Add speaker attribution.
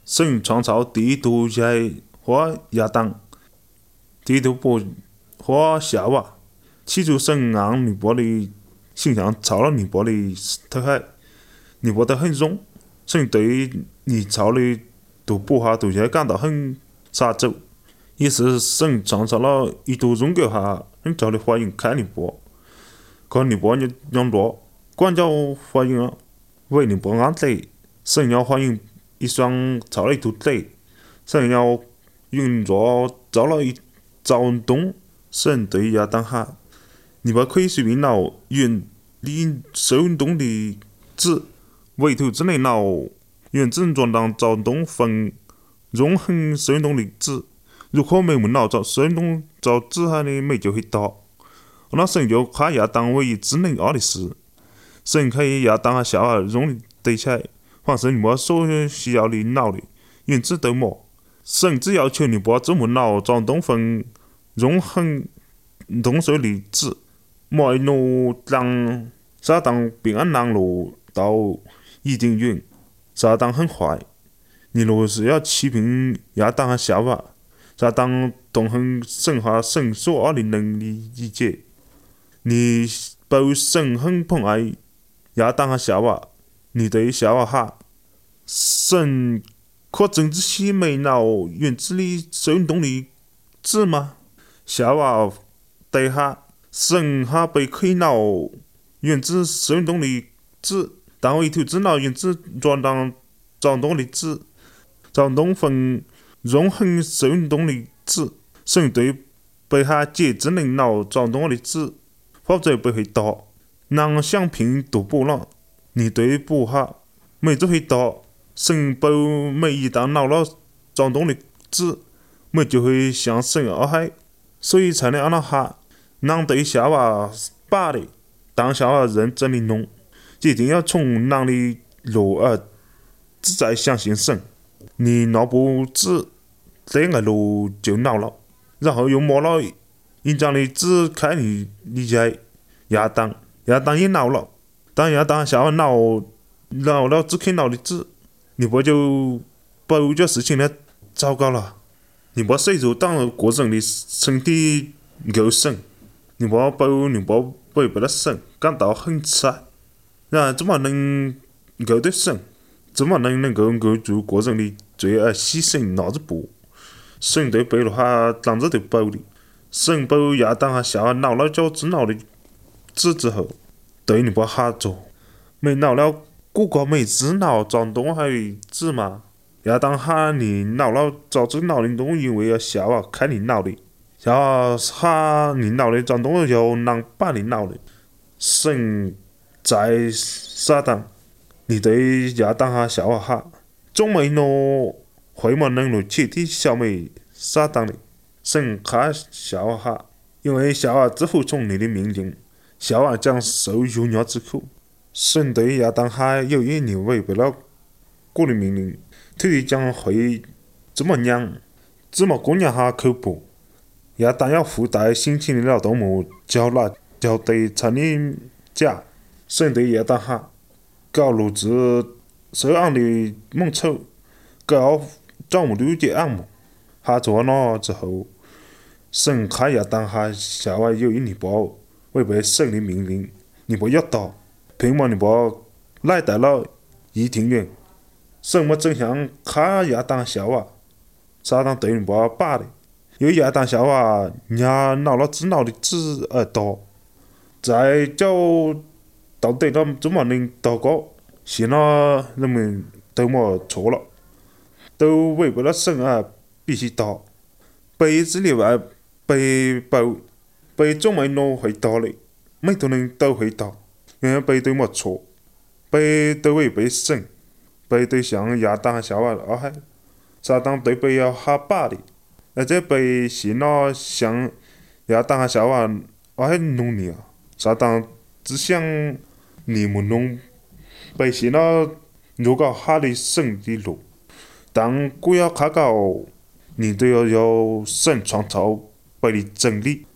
Speaker 1: 神创造地都在和亚当，地都不和夏娃。起初神按尼泊的形象造了尼泊的体海，尼泊得很重，神对尼造的都部下都在感到很洒走。于是神创造了一度宗教下很早的华人开尼泊，可尼泊人多，管教华人啊，为尼泊安地，神要华人一双造了一土地，神要用着造了一造洞，神对亚当下，你把可以随便拿原你手动的纸，委托之内拿原子装当造洞分容很手动的纸。如果没门脑找手动造纸下的没就会打，那神就看亚当为智能爱的事，神可以亚当和夏娃容得起来，凡是你把所需要的脑力，原子都没。神只要求你把这门脑装洞分容很动手的纸，莫路让撒旦平安南路到伊甸园，撒旦很坏，你若是要欺骗亚当和夏娃。撒旦动很神下神所爱的能力理解，你保神很捧爱亚当和夏娃，你对夏娃哈，神可真仔细没拿原子里手动的纸吗？夏娃对哈，神哈被可以拿原子手动的纸，但委托只拿原子装当转动的纸，转动分。容很手动的纸，神对被下姐只能拿转动的纸，否则被会打。人想骗都补了，你对补下，没就会打。神保每一旦拿了转动的纸，没就会向神而害，所以才能按那下。人对夏娃把的，但夏娃认真的弄，一定要从人的路而只在相信神。你拿部纸。这个路就闹了，然后又摸了一张的纸开你理解亚当也闹了，当亚当夏娃闹了只看闹的纸，你不就把这事情呢糟糕了？你把谁就当了个人的身体肉身，你把违背了神，感到很惨，然怎么能够对神？怎么能够按住个人的罪而牺牲拿着布？神对背了下当着就保的，神保亚当和夏娃闹了脚只闹的纸之后，对你把下做，没闹了古瓜没只闹转动还的纸嘛？亚当哈你闹了早只闹的东因为要夏娃开你闹的，夏娃哈你闹的转动要人把你闹的，神在撒旦，你对亚当和夏娃哈，总没喏。会么能够彻底消灭撒旦的？神看夏娃哈，因为夏娃只服从你的命令，夏娃将受辱辱之苦。神对亚当哈有一你违背了我的命令，土地将会这么娘，这么姑娘哈口不？亚当要附带辛勤的劳动木交纳交对产的家。神对亚当哈搞录制涉案的猛丑，搞招募了解案目，他做了之后，神看亚当和夏娃有一尼泊违背神的命令，尼泊要打，并把尼泊来到了伊甸园。神么正向看亚当夏娃，撒旦对尼泊把的，由亚当夏娃人拿了只拿的纸而打，在叫到底了怎么能打过？现在人们都么错了。都违背了神啊，必须打。被子里外被包，被总没拿回打的，每都能都会打，因为被都没错，被都违背神，被对像亚当和夏娃而害，撒旦对被要下把的，而且被信了像亚当和夏娃而害努力啊，撒旦只想你们弄，被信了如果下的神的路。但古要卡到，你都要有神创造被的真理。